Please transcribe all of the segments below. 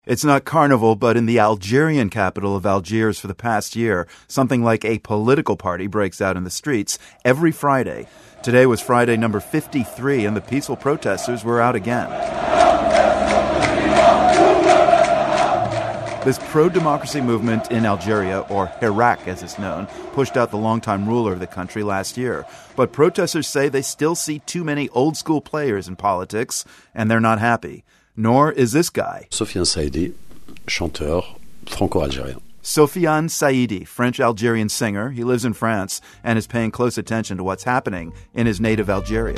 It's not carnival, but in the Algerian capital of Algiers for the past year, something like a political party breaks out in the streets every Friday. Today was Friday number 53, and the peaceful protesters were out again. This pro-democracy movement in Algeria, or Hirak as it's known, pushed out the longtime ruler of the country last year. But protesters say they still see too many old-school players in politics, and they're not happy. Nor is this guy. Sofiane Saïdi, chanteur franco-algérien. Sofiane Saïdi, French-Algerian singer. He lives in France and is paying close attention to what's happening in his native Algeria.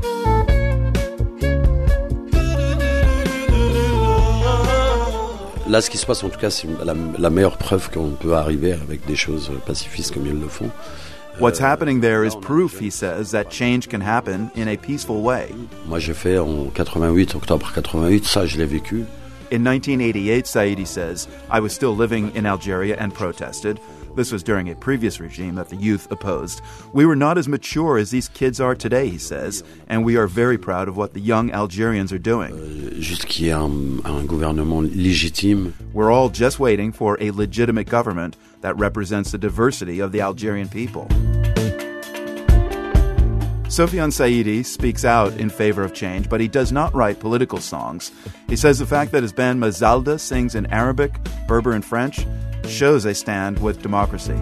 Là, ce qui se passe, en tout cas, c'est la meilleure preuve qu'on peut arriver avec des choses pacifistes comme ils le font. What's happening there is proof, he says, that change can happen in a peaceful way. Moi, j'ai fait en 88, octobre 88, ça, je l'ai vécu. In 1988, Saïdi says, I was still living in Algeria and protested. This was during a previous regime that the youth opposed. We were not as mature as these kids are today, he says, and we are very proud of what the young Algerians are doing. Juste qu'il y ait un gouvernement légitime. We're all just waiting for a legitimate government that represents the diversity of the Algerian people. Sofiane Saïdi speaks out in favor of change, but he does not write political songs. He says the fact that his band Mazalda sings in Arabic, Berber, and French shows they stand with democracy.